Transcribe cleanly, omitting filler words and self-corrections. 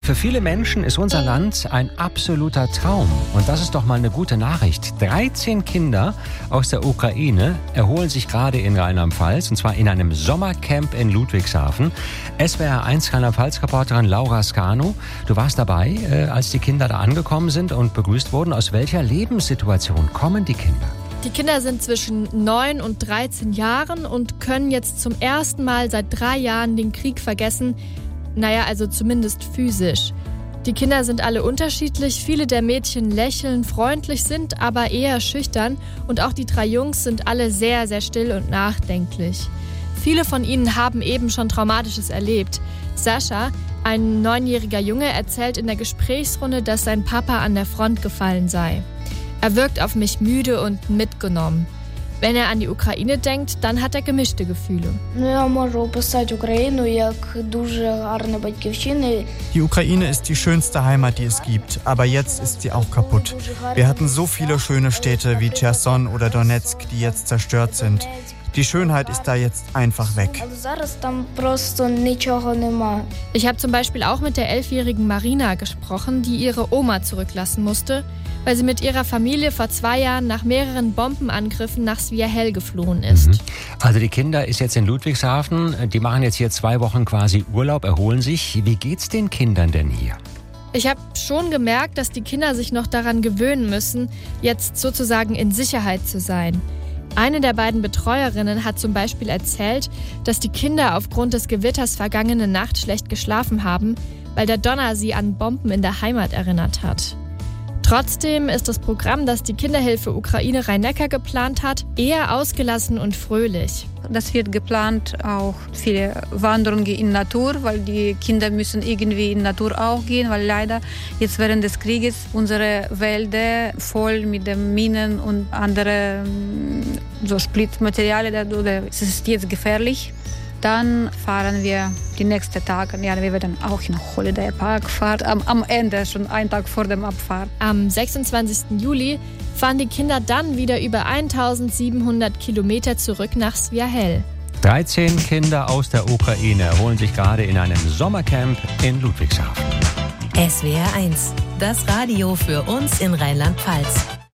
Für viele Menschen ist unser Land ein absoluter Traum. Und das ist doch mal eine gute Nachricht. 13 Kinder aus der Ukraine erholen sich gerade in Rheinland-Pfalz, und zwar in einem Sommercamp in Ludwigshafen. SWR1 Rheinland-Pfalz-Reporterin Laura Skano, du warst dabei, als die Kinder da angekommen sind und begrüßt wurden. Aus welcher Lebenssituation kommen die Kinder? Die Kinder sind zwischen 9 und 13 Jahren und können jetzt zum ersten Mal seit 3 Jahren den Krieg vergessen. Naja, also zumindest physisch. Die Kinder sind alle unterschiedlich. Viele der Mädchen lächeln, freundlich, sind aber eher schüchtern. Und auch die 3 Jungs sind alle sehr, sehr still und nachdenklich. Viele von ihnen haben eben schon Traumatisches erlebt. Sascha, ein 9-jähriger Junge, erzählt in der Gesprächsrunde, dass sein Papa an der Front gefallen sei. Er wirkt auf mich müde und mitgenommen. Wenn er an die Ukraine denkt, dann hat er gemischte Gefühle. Die Ukraine ist die schönste Heimat, die es gibt, aber jetzt ist sie auch kaputt. Wir hatten so viele schöne Städte wie Cherson oder Donetsk, die jetzt zerstört sind. Die Schönheit ist da jetzt einfach weg. Ich habe zum Beispiel auch mit der 11-jährigen Marina gesprochen, die ihre Oma zurücklassen musste, weil sie mit ihrer Familie vor 2 Jahren nach mehreren Bombenangriffen nach Sviahel geflohen ist. Also die Kinder ist jetzt in Ludwigshafen, die machen jetzt hier 2 Wochen quasi Urlaub, erholen sich. Wie geht's den Kindern denn hier? Ich habe schon gemerkt, dass die Kinder sich noch daran gewöhnen müssen, jetzt sozusagen in Sicherheit zu sein. Eine der beiden Betreuerinnen hat zum Beispiel erzählt, dass die Kinder aufgrund des Gewitters vergangene Nacht schlecht geschlafen haben, weil der Donner sie an Bomben in der Heimat erinnert hat. Trotzdem ist das Programm, das die Kinderhilfe Ukraine Rhein-Neckar geplant hat, eher ausgelassen und fröhlich. Das wird geplant, auch viele Wanderungen in Natur, weil die Kinder müssen irgendwie in Natur auch gehen, weil leider jetzt während des Krieges unsere Wälder voll mit den Minen und anderen so Splitmaterialien, es ist jetzt gefährlich. Dann fahren wir die nächsten Tage. Ja, wir werden auch in Holiday Park fahren. Am Ende, schon einen Tag vor dem Abfahrt. Am 26. Juli fahren die Kinder dann wieder über 1700 Kilometer zurück nach Sviahel. 13 Kinder aus der Ukraine erholen sich gerade in einem Sommercamp in Ludwigshafen. SWR1, das Radio für uns in Rheinland-Pfalz.